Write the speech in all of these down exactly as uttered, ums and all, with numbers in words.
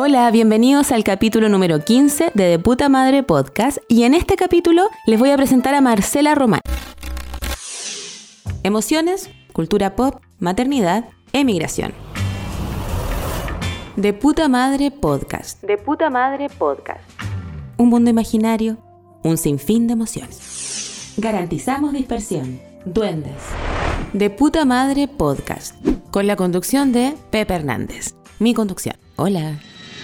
Hola, bienvenidos al capítulo número quince de De Puta Madre Podcast, y en este capítulo les voy a presentar a Marcela Román. Emociones, cultura pop, maternidad, emigración. De Puta Madre Podcast. De Puta Madre Podcast. Un mundo imaginario, un sinfín de emociones. Garantizamos dispersión. Duendes. De Puta Madre Podcast. Con la conducción de Pepe Hernández. Mi conducción. Hola.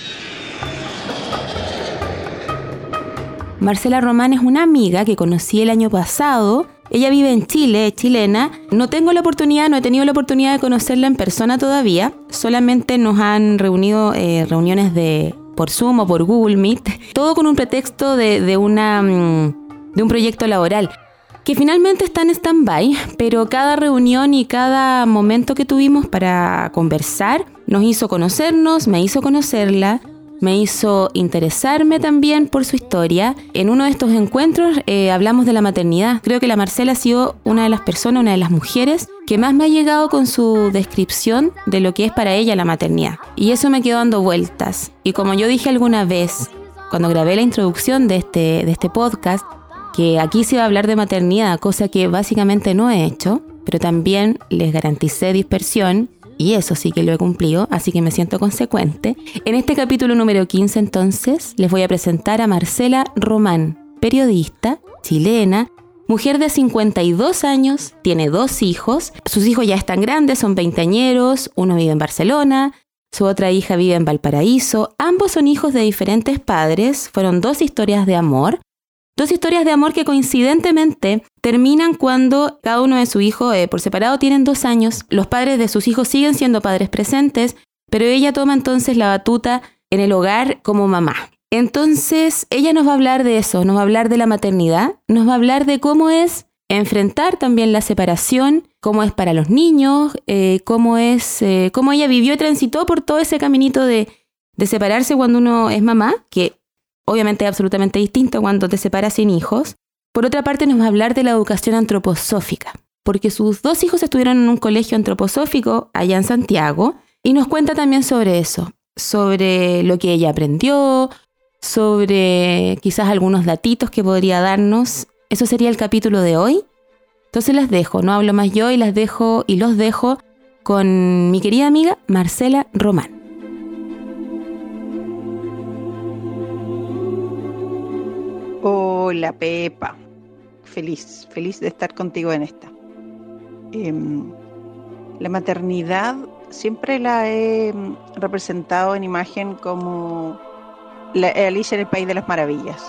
Marcela Román es una amiga que conocí el año pasado. Ella vive en Chile, es chilena. No tengo la oportunidad, no he tenido la oportunidad de conocerla en persona todavía. Solamente nos han reunido eh, reuniones de por Zoom o por Google Meet. Todo con un pretexto de, de, una, de un proyecto laboral que finalmente está en stand-by, pero cada reunión y cada momento que tuvimos para conversar nos hizo conocernos, me hizo conocerla. Me hizo interesarme también por su historia. En uno de estos encuentros eh, hablamos de la maternidad. Creo que la Marcela ha sido una de las personas, una de las mujeres que más me ha llegado con su descripción de lo que es para ella la maternidad. Y eso me quedó dando vueltas. Y como yo dije alguna vez, cuando grabé la introducción de este, de este podcast, que aquí se iba a hablar de maternidad, cosa que básicamente no he hecho, pero también les garanticé dispersión. Y eso sí que lo he cumplido, así que me siento consecuente. En este capítulo número quince, entonces, les voy a presentar a Marcela Román, periodista, chilena, mujer de cincuenta y dos años, tiene dos hijos. Sus hijos ya están grandes, son veinteañeros, uno vive en Barcelona, su otra hija vive en Valparaíso. Ambos son hijos de diferentes padres, fueron dos historias de amor. Dos historias de amor que coincidentemente terminan cuando cada uno de sus hijos eh, por separado tienen dos años. Los padres de sus hijos siguen siendo padres presentes, pero ella toma entonces la batuta en el hogar como mamá. Entonces ella nos va a hablar de eso, nos va a hablar de la maternidad, nos va a hablar de cómo es enfrentar también la separación, cómo es para los niños, eh, cómo es, eh, cómo ella vivió y transitó por todo ese caminito de, de separarse cuando uno es mamá, que obviamente es absolutamente distinto cuando te separas sin hijos. Por otra parte, nos va a hablar de la educación antroposófica, porque sus dos hijos estuvieron en un colegio antroposófico allá en Santiago, y nos cuenta también sobre eso, sobre lo que ella aprendió, sobre quizás algunos datitos que podría darnos. Eso sería el capítulo de hoy. Entonces las dejo, no hablo más yo y las dejo y los dejo con mi querida amiga Marcela Román. Hola Pepa, feliz, feliz de estar contigo en esta. Eh, la maternidad siempre la he representado en imagen como la Alicia en el País de las Maravillas.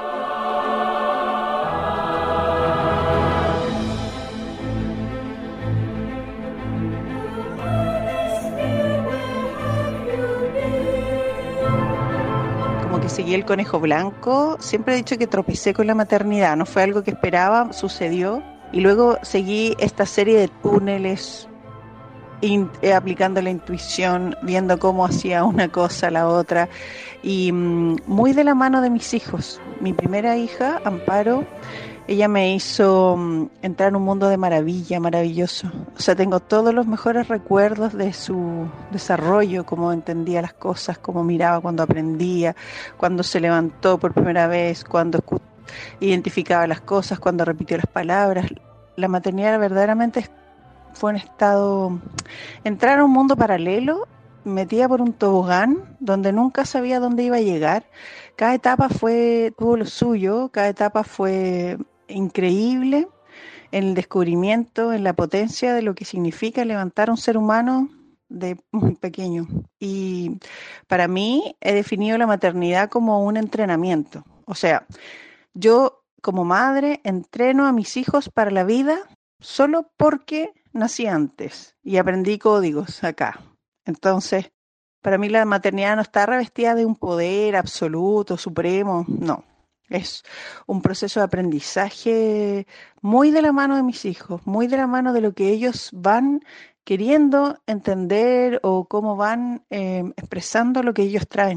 Seguí el conejo blanco. Siempre he dicho que tropecé con la maternidad, no fue algo que esperaba, sucedió, y luego seguí esta serie de túneles in, eh, aplicando la intuición, viendo cómo hacía una cosa la otra, y mm, muy de la mano de mis hijos. Mi primera hija, Amparo, ella me hizo um, entrar en un mundo de maravilla, maravilloso. O sea, tengo todos los mejores recuerdos de su desarrollo, cómo entendía las cosas, cómo miraba cuando aprendía, cuando se levantó por primera vez, cuando escu- identificaba las cosas, cuando repitió las palabras. La maternidad verdaderamente fue un estado, entrar a un mundo paralelo, metida por un tobogán, donde nunca sabía dónde iba a llegar. Cada etapa fue, tuvo lo suyo, cada etapa fue increíble en el descubrimiento, en la potencia de lo que significa levantar a un ser humano de muy pequeño. Y para mí he definido la maternidad como un entrenamiento. O sea, yo como madre entreno a mis hijos para la vida solo porque nací antes y aprendí códigos acá. Entonces, para mí la maternidad no está revestida de un poder absoluto, supremo, no. Es un proceso de aprendizaje muy de la mano de mis hijos, muy de la mano de lo que ellos van queriendo entender o cómo van eh, expresando lo que ellos traen.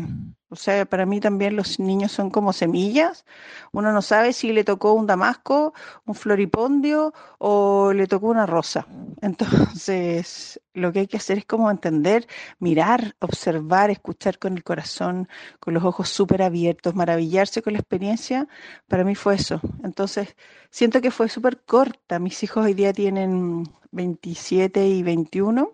O sea, para mí también los niños son como semillas. Uno no sabe si le tocó un damasco, un floripondio o le tocó una rosa. Entonces, lo que hay que hacer es como entender, mirar, observar, escuchar con el corazón, con los ojos súper abiertos, maravillarse con la experiencia. Para mí fue eso. Entonces, siento que fue súper corta. Mis hijos hoy día tienen veintisiete y veintiuno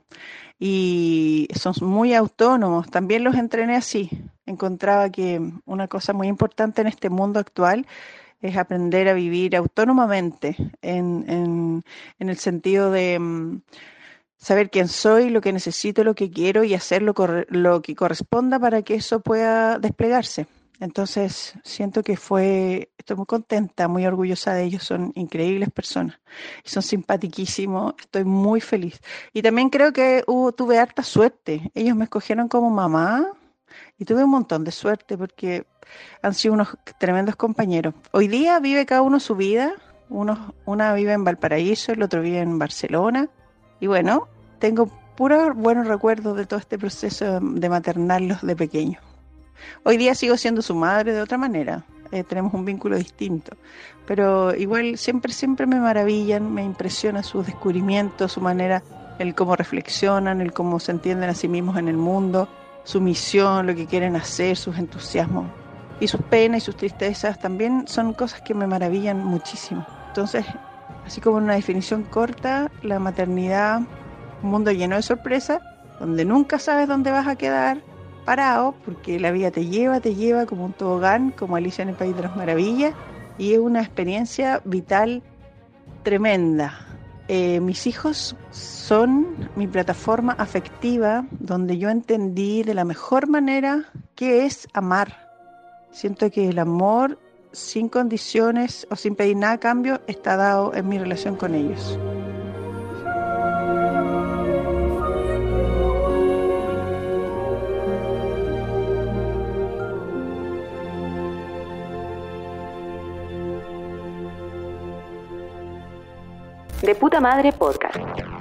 y son muy autónomos. También los entrené así. Encontraba que una cosa muy importante en este mundo actual es aprender a vivir autónomamente en, en, en el sentido de mm, saber quién soy, lo que necesito, lo que quiero y hacer lo, corre- lo que corresponda para que eso pueda desplegarse. Entonces, siento que fue, estoy muy contenta, muy orgullosa de ellos, son increíbles personas, y son simpaticísimos, estoy muy feliz. Y también creo que hubo, tuve harta suerte, ellos me escogieron como mamá y tuve un montón de suerte porque han sido unos tremendos compañeros. Hoy día vive cada uno su vida, uno, una vive en Valparaíso, el otro vive en Barcelona, y bueno, tengo puros buenos recuerdos de todo este proceso de maternarlos de pequeños. Hoy día sigo siendo su madre de otra manera, eh, tenemos un vínculo distinto, pero igual siempre, siempre me maravillan, me impresiona sus descubrimientos, su manera, el cómo reflexionan, el cómo se entienden a sí mismos en el mundo, su misión, lo que quieren hacer, sus entusiasmos. Y sus penas y sus tristezas también son cosas que me maravillan muchísimo. Entonces, así como en una definición corta, la maternidad, un mundo lleno de sorpresas, donde nunca sabes dónde vas a quedar parado, porque la vida te lleva, te lleva como un tobogán, como Alicia en el País de las Maravillas, y es una experiencia vital tremenda. Eh, mis hijos son mi plataforma afectiva, donde yo entendí de la mejor manera qué es amar. Siento que el amor sin condiciones o sin pedir nada a cambio está dado en mi relación con ellos. De Puta Madre Podcast.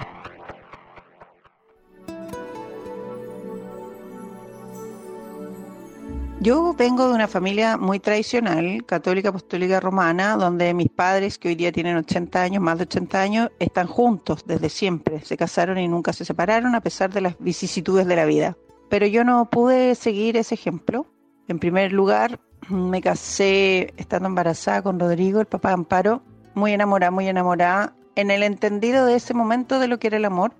Yo vengo de una familia muy tradicional, católica, apostólica, romana, donde mis padres, que hoy día tienen ochenta años, más de ochenta años, están juntos desde siempre. Se casaron y nunca se separaron a pesar de las vicisitudes de la vida. Pero yo no pude seguir ese ejemplo. En primer lugar, me casé estando embarazada con Rodrigo, el papá de Amparo, muy enamorada, muy enamorada, en el entendido de ese momento de lo que era el amor.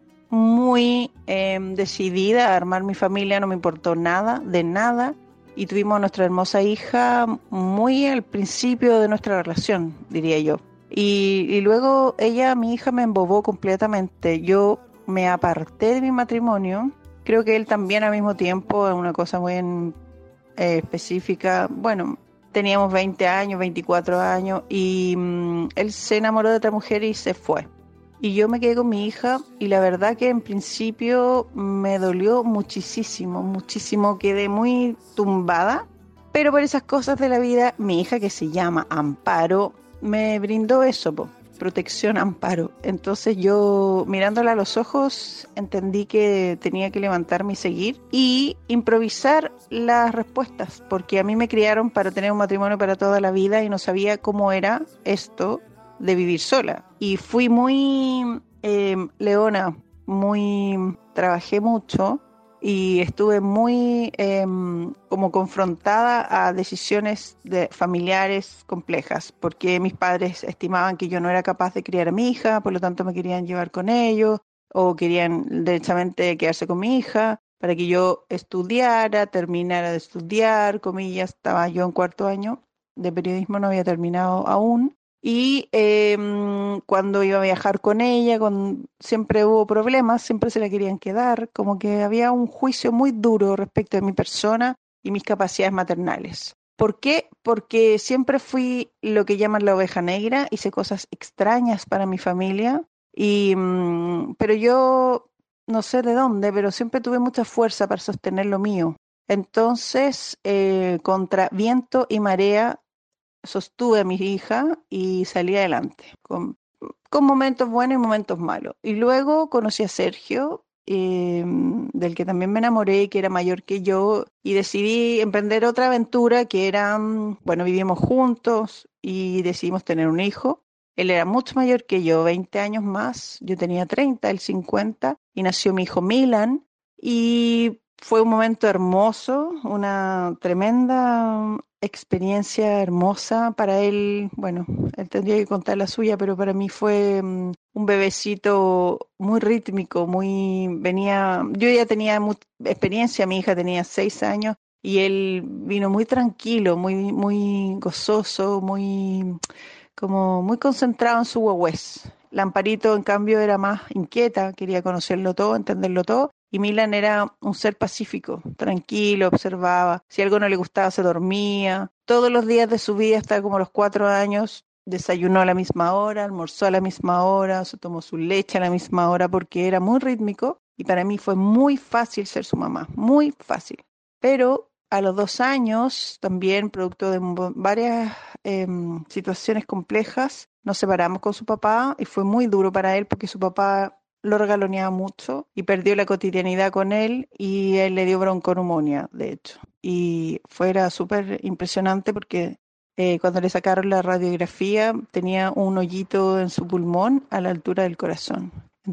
Muy eh, decidida a armar mi familia, no me importó nada, de nada. Y tuvimos nuestra hermosa hija muy al principio de nuestra relación, diría yo. Y, y luego ella, mi hija, me embobó completamente. Yo me aparté de mi matrimonio. Creo que él también al mismo tiempo, es una cosa muy en, eh, específica. Bueno, teníamos veinte años, veinticuatro años, y mmm, él se enamoró de otra mujer y se fue. Y yo me quedé con mi hija y la verdad que en principio me dolió muchísimo, muchísimo, quedé muy tumbada, pero por esas cosas de la vida, mi hija que se llama Amparo, me brindó eso, po, protección, amparo. Entonces yo mirándola a los ojos entendí que tenía que levantarme y seguir y improvisar las respuestas, porque a mí me criaron para tener un matrimonio para toda la vida y no sabía cómo era esto de vivir sola. Y fui muy eh, leona, muy, trabajé mucho y estuve muy eh, como confrontada a decisiones de, familiares complejas, porque mis padres estimaban que yo no era capaz de criar a mi hija, por lo tanto me querían llevar con ellos, o querían derechamente quedarse con mi hija para que yo estudiara, terminara de estudiar, comillas, estaba yo en cuarto año de periodismo, no había terminado aún. Y eh, cuando iba a viajar con ella, con, siempre hubo problemas, siempre se la querían quedar, como que había un juicio muy duro respecto de mi persona y mis capacidades maternales. ¿Por qué? Porque siempre fui lo que llaman la oveja negra, hice cosas extrañas para mi familia, y, mm, pero yo no sé de dónde, pero siempre tuve mucha fuerza para sostener lo mío. Entonces, eh, contra viento y marea, sostuve a mi hija y salí adelante, con, con momentos buenos y momentos malos. Y luego conocí a Sergio eh, del que también me enamoré, que era mayor que yo, y decidí emprender otra aventura que era, mm, bueno, vivimos juntos y decidimos tener un hijo. Él era mucho mayor que yo, veinte años más, yo tenía treinta, él cincuenta, y nació mi hijo Milan, y fue un momento hermoso, una tremenda experiencia hermosa para él. Bueno, él tendría que contar la suya, pero para mí fue mm, un bebecito muy rítmico, muy venía, yo ya tenía mu- experiencia, mi hija tenía seis años y él vino muy tranquilo, muy, muy gozoso, muy como muy concentrado en su huehués. Lamparito, en cambio, era más inquieta, quería conocerlo todo, entenderlo todo. Y Milan era un ser pacífico, tranquilo, observaba. Si algo no le gustaba, se dormía. Todos los días de su vida, hasta como los cuatro años, desayunó a la misma hora, almorzó a la misma hora, se tomó su leche a la misma hora, porque era muy rítmico. Y para mí fue muy fácil ser su mamá, muy fácil. Pero a los dos años, también producto de mo- varias em, situaciones complejas, nos separamos con su papá y fue muy duro para él porque su papá lo regaloneaba mucho y perdió la cotidianidad con él y él le dio bronconeumonía, de hecho. Y fuera súper impresionante porque eh, cuando le sacaron la radiografía tenía un hoyito en su pulmón a la altura del corazón.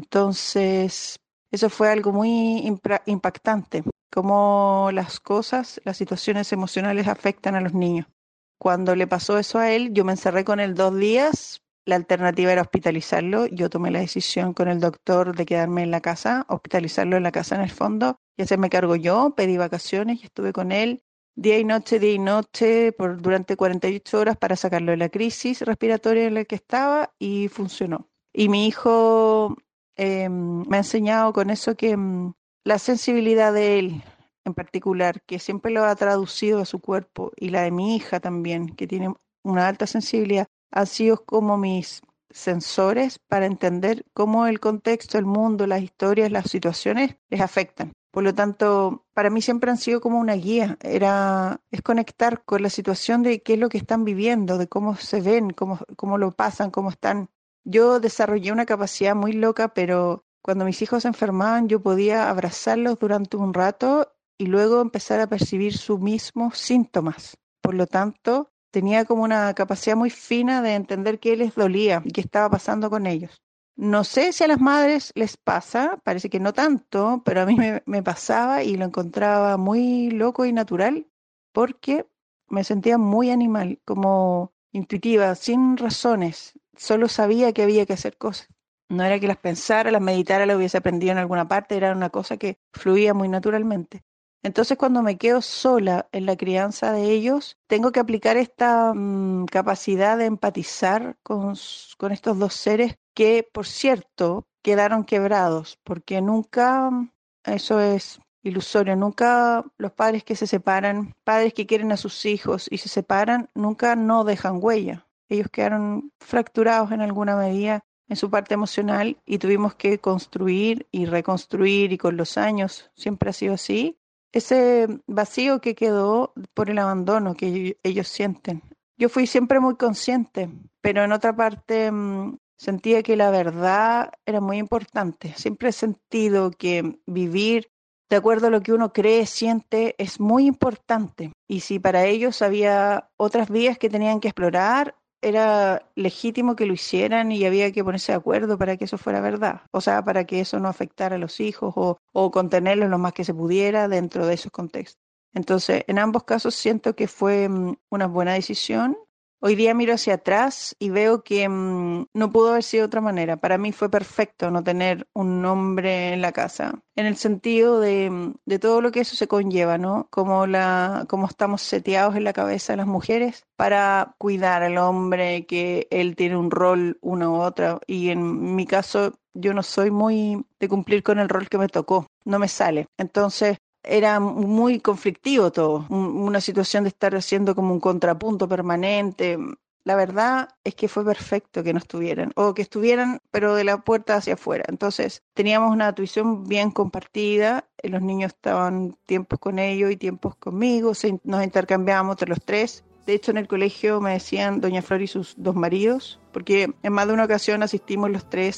Entonces, eso fue algo muy impra- impactante, cómo las cosas, las situaciones emocionales afectan a los niños. Cuando le pasó eso a él, yo me encerré con él dos días. La alternativa era hospitalizarlo. Yo tomé la decisión con el doctor de quedarme en la casa, hospitalizarlo en la casa en el fondo y hacerme cargo yo. Pedí vacaciones y estuve con él día y noche, día y noche, por, durante cuarenta y ocho horas para sacarlo de la crisis respiratoria en la que estaba y funcionó. Y mi hijo eh, me ha enseñado con eso que mm, la sensibilidad de él en particular, que siempre lo ha traducido a su cuerpo, y la de mi hija también, que tiene una alta sensibilidad, han sido como mis sensores para entender cómo el contexto, el mundo, las historias, las situaciones les afectan. Por lo tanto, para mí siempre han sido como una guía, era, es conectar con la situación de qué es lo que están viviendo, de cómo se ven, cómo, cómo lo pasan, cómo están. Yo desarrollé una capacidad muy loca, pero cuando mis hijos se enfermaban, yo podía abrazarlos durante un rato y luego empezar a percibir sus mismos síntomas. Por lo tanto, tenía como una capacidad muy fina de entender qué les dolía y qué estaba pasando con ellos. No sé si a las madres les pasa, parece que no tanto, pero a mí me, me pasaba y lo encontraba muy loco y natural porque me sentía muy animal, como intuitiva, sin razones. Solo sabía que había que hacer cosas. No era que las pensara, las meditara, las hubiese aprendido en alguna parte, era una cosa que fluía muy naturalmente. Entonces, cuando me quedo sola en la crianza de ellos, tengo que aplicar esta mm, capacidad de empatizar con, s- con estos dos seres que, por cierto, quedaron quebrados, porque nunca, mm, eso es ilusorio, nunca los padres que se separan, padres que quieren a sus hijos y se separan, nunca no dejan huella. Ellos quedaron fracturados en alguna medida en su parte emocional y tuvimos que construir y reconstruir y con los años siempre ha sido así ese vacío que quedó por el abandono que ello- ellos sienten. Yo fui siempre muy consciente, pero en otra parte mm, sentía que la verdad era muy importante. Siempre he sentido que vivir de acuerdo a lo que uno cree, siente, es muy importante. Y si para ellos había otras vías que tenían que explorar, era legítimo que lo hicieran y había que ponerse de acuerdo para que eso fuera verdad. O sea, para que eso no afectara a los hijos o, o contenerlos lo más que se pudiera dentro de esos contextos. Entonces, en ambos casos siento que fue mm, una buena decisión. Hoy día miro hacia atrás y veo que mm, no pudo haber sido de otra manera. Para mí fue perfecto no tener un hombre en la casa, en el sentido de, mm, de todo lo que eso se conlleva, ¿no? Como la, como estamos seteados en la cabeza de las mujeres para cuidar al hombre, que él tiene un rol, una u otra. Y en mi caso, yo no soy muy de cumplir con el rol que me tocó, no me sale. Entonces, era muy conflictivo todo, un- una situación de estar haciendo como un contrapunto permanente. La verdad es que fue perfecto que no estuvieran, o que estuvieran, pero de la puerta hacia afuera. Entonces, teníamos una tuición bien compartida, eh, los niños estaban tiempos con ellos y tiempos conmigo, se, nos intercambiábamos entre los tres. De hecho, en el colegio me decían Doña Flor y sus dos maridos, porque en más de una ocasión asistimos los tres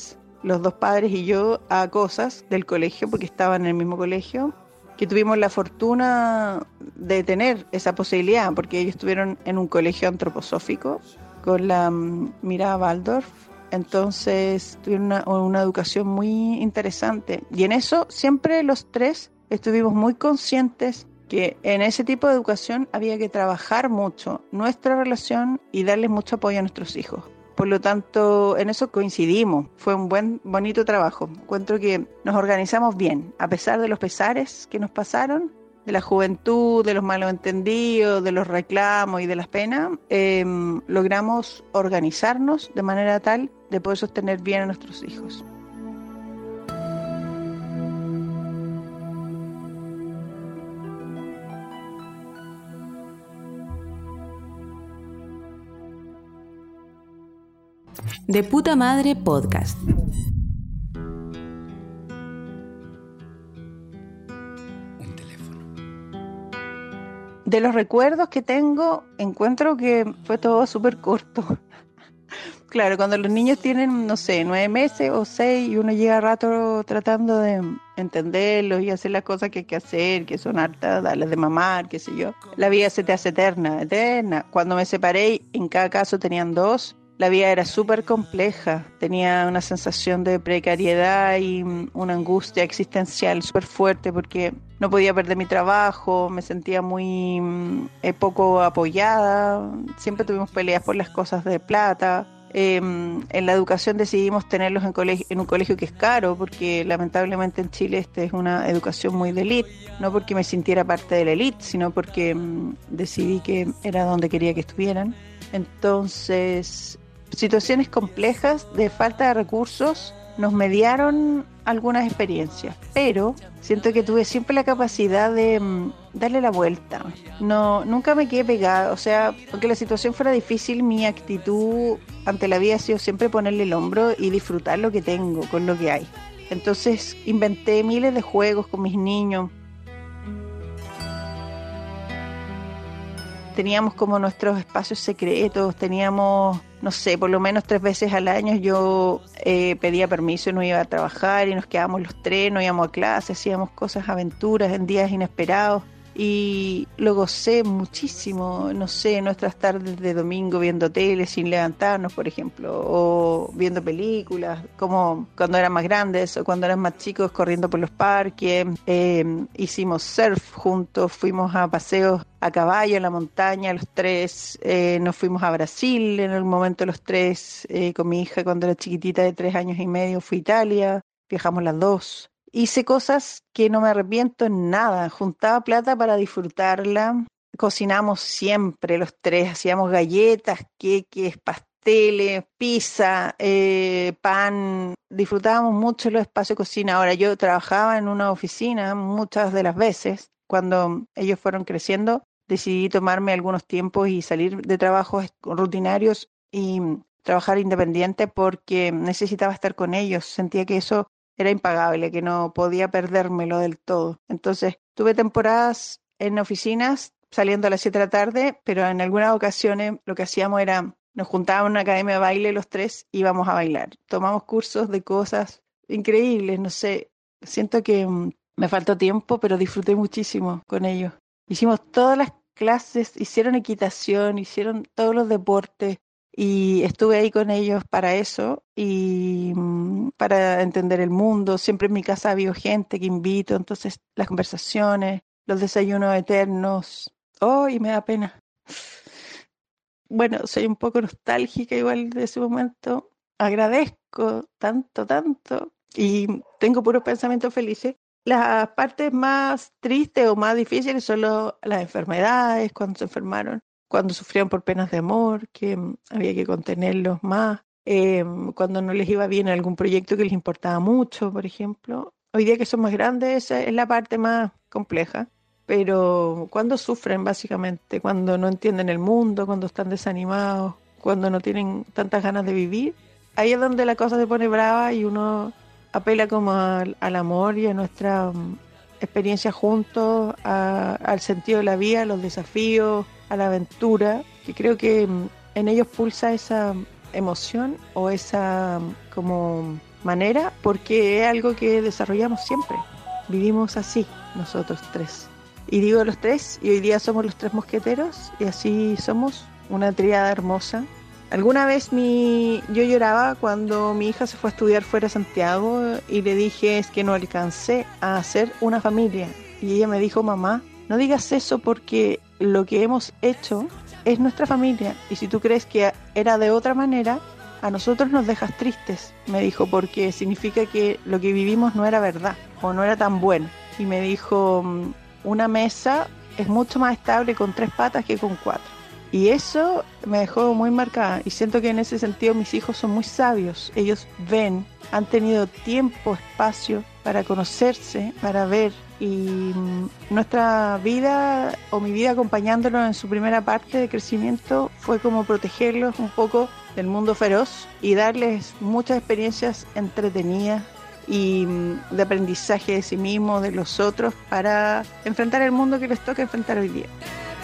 los dos padres y yo, a cosas del colegio, porque estaban en el mismo colegio, que tuvimos la fortuna de tener esa posibilidad, porque ellos estuvieron en un colegio antroposófico con la um, Mirada Waldorf. Entonces tuvieron una, una educación muy interesante. Y en eso siempre los tres estuvimos muy conscientes que en ese tipo de educación había que trabajar mucho nuestra relación y darles mucho apoyo a nuestros hijos. Por lo tanto, en eso coincidimos. Fue un buen, bonito trabajo. Encuentro que nos organizamos bien, a pesar de los pesares que nos pasaron, de la juventud, de los malos entendidos, de los reclamos y de las penas. Eh, logramos organizarnos de manera tal de poder sostener bien a nuestros hijos. De Puta Madre Podcast. De los recuerdos que tengo, encuentro que fue todo súper corto. Claro, cuando los niños tienen, no sé, nueve meses o seis y uno llega a rato tratando de entenderlos y hacer las cosas que hay que hacer, que son hartas, darles de mamar, qué sé yo. La vida se te hace eterna, eterna. Cuando me separé, en cada caso tenían dos. La vida era súper compleja, tenía una sensación de precariedad y una angustia existencial súper fuerte porque no podía perder mi trabajo, me sentía muy eh, poco apoyada, siempre tuvimos peleas por las cosas de plata. Eh, en la educación decidimos tenerlos en, colegio, en un colegio que es caro porque lamentablemente en Chile esta es una educación muy de élite, no porque me sintiera parte de la élite, sino porque mm, decidí que era donde quería que estuvieran. Entonces, situaciones complejas de falta de recursos nos mediaron algunas experiencias, pero siento que tuve siempre la capacidad de um, darle la vuelta. No, nunca me quedé pegada, o sea, aunque la situación fuera difícil, mi actitud ante la vida ha sido siempre ponerle el hombro y disfrutar lo que tengo, con lo que hay. Entonces inventé miles de juegos con mis niños. Teníamos como nuestros espacios secretos, teníamos, no sé, por lo menos tres veces al año yo eh, pedía permiso y no iba a trabajar y nos quedábamos los tres, no íbamos a clase, hacíamos cosas, aventuras en días inesperados y lo gocé muchísimo, no sé, nuestras tardes de domingo viendo tele sin levantarnos, por ejemplo, o viendo películas, como cuando eran más grandes o cuando eran más chicos corriendo por los parques, eh, hicimos surf juntos, fuimos a paseos a caballo en la montaña los tres, eh, nos fuimos a Brasil en el momento los tres, eh, con mi hija cuando era chiquitita de tres años y medio fui a Italia, viajamos las dos. Hice cosas que no me arrepiento en nada, juntaba plata para disfrutarla, cocinamos siempre los tres, hacíamos galletas, queques, pasteles, pizza, eh, pan, disfrutábamos mucho los espacios de cocina. Ahora yo trabajaba en una oficina muchas de las veces, cuando ellos fueron creciendo, decidí tomarme algunos tiempos y salir de trabajos rutinarios y trabajar independiente porque necesitaba estar con ellos, sentía que eso era impagable, que no podía perdérmelo del todo. Entonces, tuve temporadas en oficinas saliendo a las siete de la tarde, pero en algunas ocasiones lo que hacíamos era, nos juntábamos en una academia de baile los tres, íbamos a bailar. Tomamos cursos de cosas increíbles, no sé, siento que um, me faltó tiempo, pero disfruté muchísimo con ellos. Hicimos todas las clases, hicieron equitación, hicieron todos los deportes, y estuve ahí con ellos para eso y mm, para entender el mundo. Siempre en mi casa había gente que invito, entonces las conversaciones, los desayunos eternos. Oh, y me da pena. Bueno, soy un poco nostálgica igual de ese momento. Agradezco tanto, tanto y tengo puros pensamientos felices. Las partes más tristes o más difíciles son lo- las enfermedades, cuando se enfermaron, cuando sufrían por penas de amor, que mm, había que contenerlos más, eh, cuando no les iba bien algún proyecto que les importaba mucho, por ejemplo. Hoy día que son más grandes, esa es la parte más compleja, pero cuando sufren básicamente, cuando no entienden el mundo, cuando están desanimados, cuando no tienen tantas ganas de vivir, ahí es donde la cosa se pone brava y uno apela como al, al amor y a nuestra um, experiencia juntos, a, al sentido de la vida, a los desafíos, a la aventura, que creo que um, en ellos pulsa esa emoción o esa um, como manera porque es algo que desarrollamos siempre. Vivimos así, nosotros tres. Y digo los tres, y hoy día somos los tres mosqueteros, y así somos una tríada hermosa. Alguna vez mi, yo lloraba cuando mi hija se fue a estudiar fuera de Santiago y le dije es que no alcancé a hacer una familia. Y ella me dijo, mamá, no digas eso porque lo que hemos hecho es nuestra familia. Y si tú crees que era de otra manera, a nosotros nos dejas tristes, me dijo, porque significa que lo que vivimos no era verdad o no era tan bueno. Y me dijo, una mesa es mucho más estable con tres patas que con cuatro. Y eso me dejó muy marcada y siento que en ese sentido mis hijos son muy sabios. Ellos ven, han tenido tiempo, espacio para conocerse, para ver. Y nuestra vida o mi vida acompañándolos en su primera parte de crecimiento fue como protegerlos un poco del mundo feroz y darles muchas experiencias entretenidas y de aprendizaje de sí mismos, de los otros, para enfrentar el mundo que les toca enfrentar hoy día.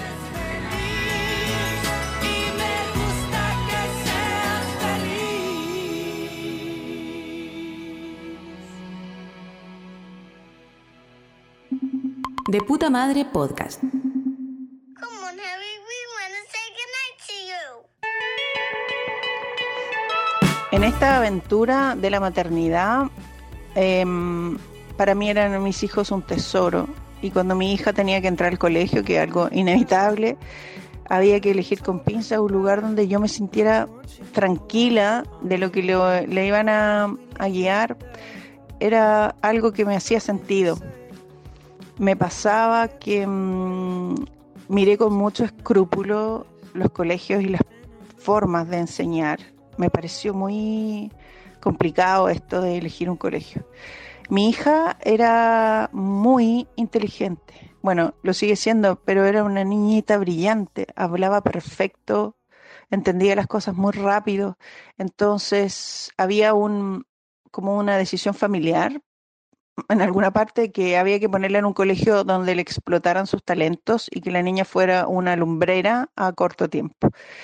De Puta Madre Podcast. Come on, Harry, we want to say goodnight to you. En esta aventura de la maternidad, eh, para mí eran mis hijos un tesoro. Y cuando mi hija tenía que entrar al colegio, que es algo inevitable, había que elegir con pinza un lugar donde yo me sintiera tranquila de lo que le, le iban a, a guiar. Era algo que me hacía sentido. Me pasaba que mmm, miré con mucho escrúpulo los colegios y las formas de enseñar. Me pareció muy complicado esto de elegir un colegio. Mi hija era muy inteligente. Bueno, lo sigue siendo, pero era una niñita brillante. Hablaba perfecto, entendía las cosas muy rápido. Entonces había un, como una decisión familiar en alguna parte que había que ponerla en un colegio donde le explotaran sus talentos y que la niña fuera una lumbrera a corto tiempo.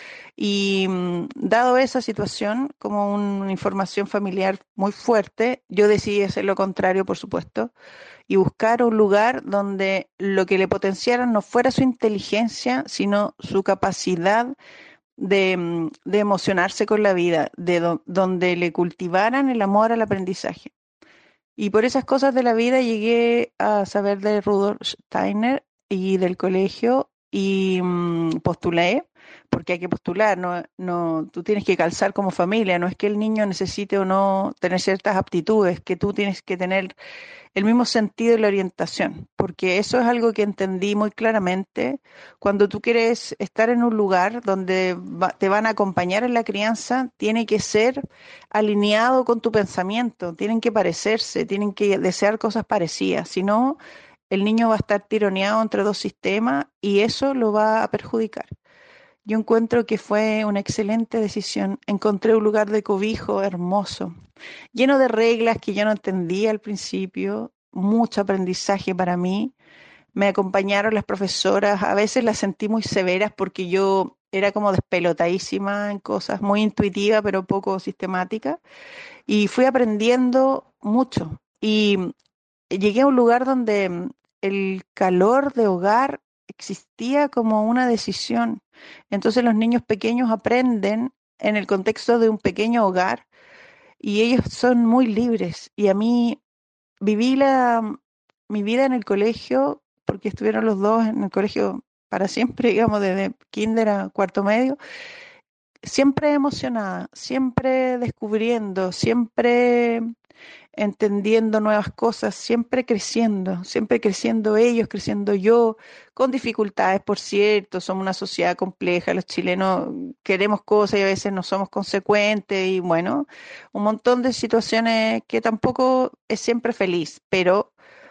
Y mm, dado esa situación, como un- una información familiar muy fuerte, yo decidí hacer lo contrario, por supuesto, y buscar un lugar donde lo que le potenciaran no fuera su inteligencia, sino su capacidad de, mm, de emocionarse con la vida, de do- donde le cultivaran el amor al aprendizaje. Y por esas cosas de la vida llegué a saber de Rudolf Steiner y del colegio y mm, postulé, porque hay que postular, no, no, tú tienes que calzar como familia, no es que el niño necesite o no tener ciertas aptitudes, que tú tienes que tener el mismo sentido de la orientación, porque eso es algo que entendí muy claramente. Cuando tú quieres estar en un lugar donde va- te van a acompañar en la crianza, tiene que ser alineado con tu pensamiento, tienen que parecerse, tienen que desear cosas parecidas, si no, el niño va a estar tironeado entre dos sistemas y eso lo va a perjudicar. Yo encuentro que fue una excelente decisión. Encontré un lugar de cobijo hermoso, lleno de reglas que yo no entendía al principio, mucho aprendizaje para mí. Me acompañaron las profesoras, a veces las sentí muy severas porque yo era como despelotadísima en cosas, muy intuitiva pero poco sistemática, y fui aprendiendo mucho. Y llegué a un lugar donde mm, el calor de hogar existía como una decisión. Entonces los niños pequeños aprenden en el contexto de un pequeño hogar y ellos son muy libres. Y a mí viví la, mi vida en el colegio, porque estuvieron los dos en el colegio para siempre, digamos, desde kinder a cuarto medio, siempre emocionada, siempre descubriendo, siempre entendiendo nuevas cosas, siempre creciendo, siempre creciendo ellos, creciendo yo, con dificultades, por cierto, somos una sociedad compleja, los chilenos queremos cosas y a veces no somos consecuentes y bueno, un montón de situaciones que tampoco es siempre feliz, pero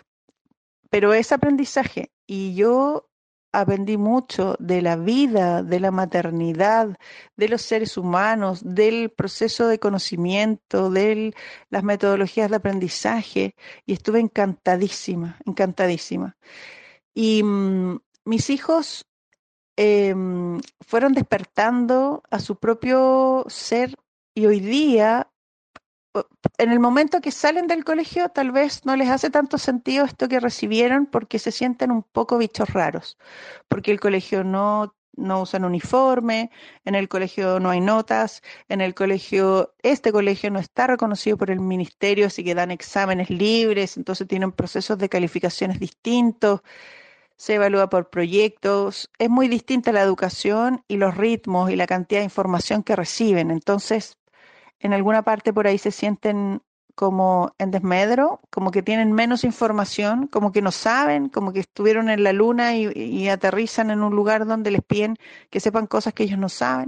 pero es aprendizaje y yo aprendí mucho de la vida, de la maternidad, de los seres humanos, del proceso de conocimiento, de las metodologías de aprendizaje y estuve encantadísima, encantadísima. Y mm, mis hijos em, fueron despertando a su propio ser y hoy día en el momento que salen del colegio, tal vez no les hace tanto sentido esto que recibieron porque se sienten un poco bichos raros, porque el colegio no, no usan uniforme, en el colegio no hay notas, en el colegio, este colegio no está reconocido por el ministerio, así que dan exámenes libres, entonces tienen procesos de calificaciones distintos, se evalúa por proyectos, es muy distinta la educación y los ritmos y la cantidad de información que reciben, entonces en alguna parte por ahí se sienten como en desmedro, como que tienen menos información, como que no saben, como que estuvieron en la luna y, y aterrizan en un lugar donde les piden que sepan cosas que ellos no saben.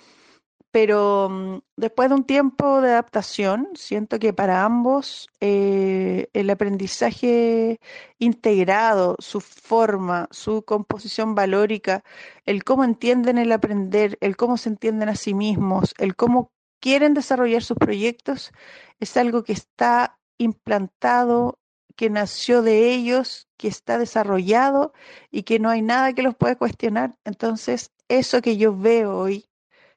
Pero mm, después de un tiempo de adaptación, siento que para ambos eh, el aprendizaje integrado, su forma, su composición valórica, el cómo entienden el aprender, el cómo se entienden a sí mismos, el cómo quieren desarrollar sus proyectos, es algo que está implantado, que nació de ellos, que está desarrollado y que no hay nada que los pueda cuestionar. Entonces, eso que yo veo hoy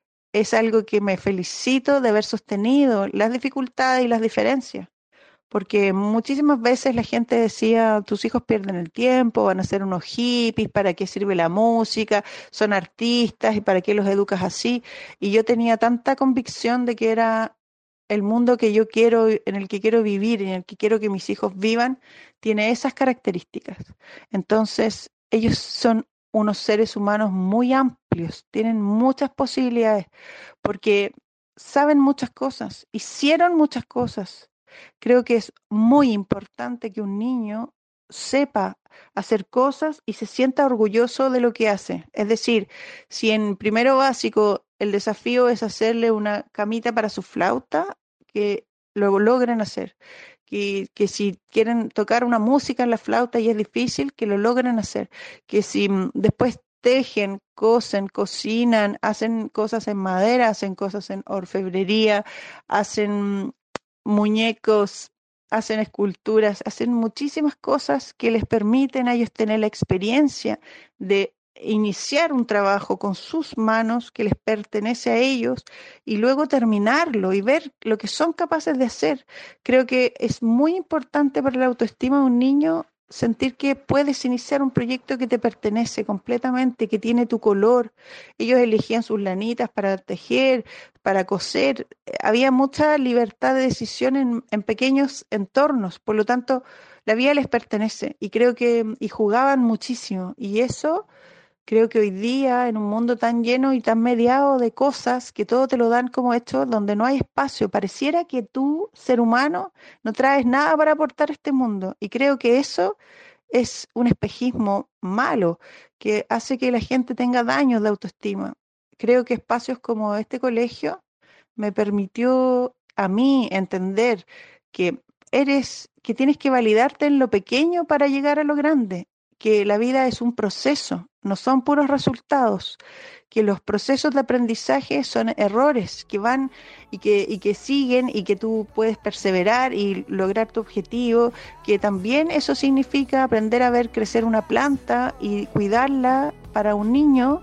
es algo que me felicito de haber sostenido, las dificultades y las diferencias, porque muchísimas veces la gente decía, tus hijos pierden el tiempo, van a ser unos hippies, ¿para qué sirve la música? Son artistas y ¿para qué los educas así? Y yo tenía tanta convicción de que era el mundo que yo quiero, en el que quiero vivir, en el que quiero que mis hijos vivan, tiene esas características. Entonces, ellos son unos seres humanos muy amplios, tienen muchas posibilidades, porque saben muchas cosas, hicieron muchas cosas. Creo que es muy importante que un niño sepa hacer cosas y se sienta orgulloso de lo que hace. Es decir, si en primero básico el desafío es hacerle una camita para su flauta, que lo logren hacer. Que, que si quieren tocar una música en la flauta y es difícil, que lo logren hacer. Que si mm, después tejen, cosen, cocinan, hacen cosas en madera, hacen cosas en orfebrería, hacen muñecos, hacen esculturas, hacen muchísimas cosas que les permiten a ellos tener la experiencia de iniciar un trabajo con sus manos que les pertenece a ellos y luego terminarlo y ver lo que son capaces de hacer. Creo que es muy importante para la autoestima de un niño sentir que puedes iniciar un proyecto que te pertenece completamente, que tiene tu color. Ellos elegían sus lanitas para tejer, para coser. Había mucha libertad de decisión en, en pequeños entornos, por lo tanto, la vida les pertenece y creo que y jugaban muchísimo y eso creo que hoy día, en un mundo tan lleno y tan mediado de cosas, que todo te lo dan como hecho, donde no hay espacio, pareciera que tú, ser humano, no traes nada para aportar a este mundo. Y creo que eso es un espejismo malo, que hace que la gente tenga daños de autoestima. Creo que espacios como este colegio me permitió a mí entender que eres, que tienes que validarte en lo pequeño para llegar a lo grande, que la vida es un proceso, no son puros resultados, que los procesos de aprendizaje son errores que van y que, y que siguen y que tú puedes perseverar y lograr tu objetivo, que también eso significa aprender a ver crecer una planta y cuidarla para un niño.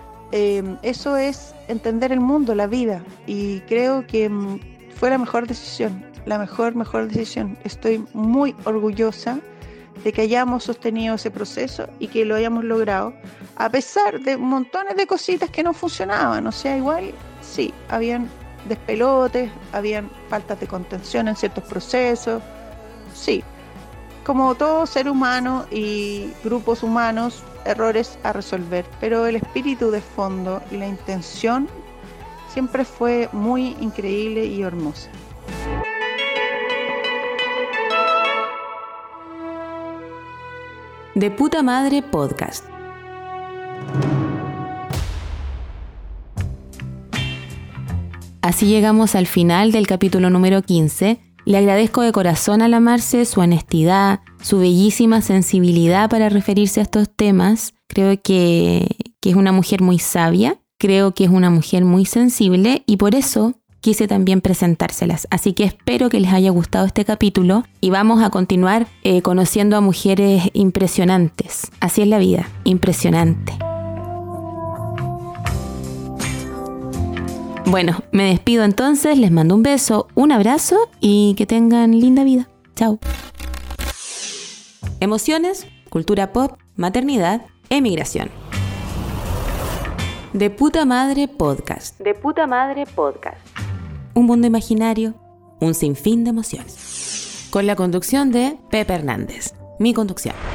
Eh, eso es entender el mundo, la vida, y creo que mm, fue la mejor decisión, la mejor, mejor decisión. Estoy muy orgullosa de que hayamos sostenido ese proceso y que lo hayamos logrado, a pesar de montones de cositas que no funcionaban. O sea, igual, sí, habían despelotes, habían faltas de contención en ciertos procesos, sí, como todo ser humano y grupos humanos, errores a resolver, pero el espíritu de fondo y la intención siempre fue muy increíble y hermosa. De Puta Madre Podcast. Así llegamos al final del capítulo número quince. Le agradezco de corazón a la Marce su honestidad, su bellísima sensibilidad para referirse a estos temas. Creo que, que es una mujer muy sabia, creo que es una mujer muy sensible y por eso quise también presentárselas. Así que espero que les haya gustado este capítulo y vamos a continuar eh, conociendo a mujeres impresionantes. Así es la vida, impresionante. Bueno, me despido entonces, les mando un beso, un abrazo y que tengan linda vida. Chao. Emociones, cultura pop, maternidad, emigración. De Puta Madre Podcast. De Puta Madre Podcast. Un mundo imaginario, un sinfín de emociones. Con la conducción de Pepe Hernández. Mi conducción.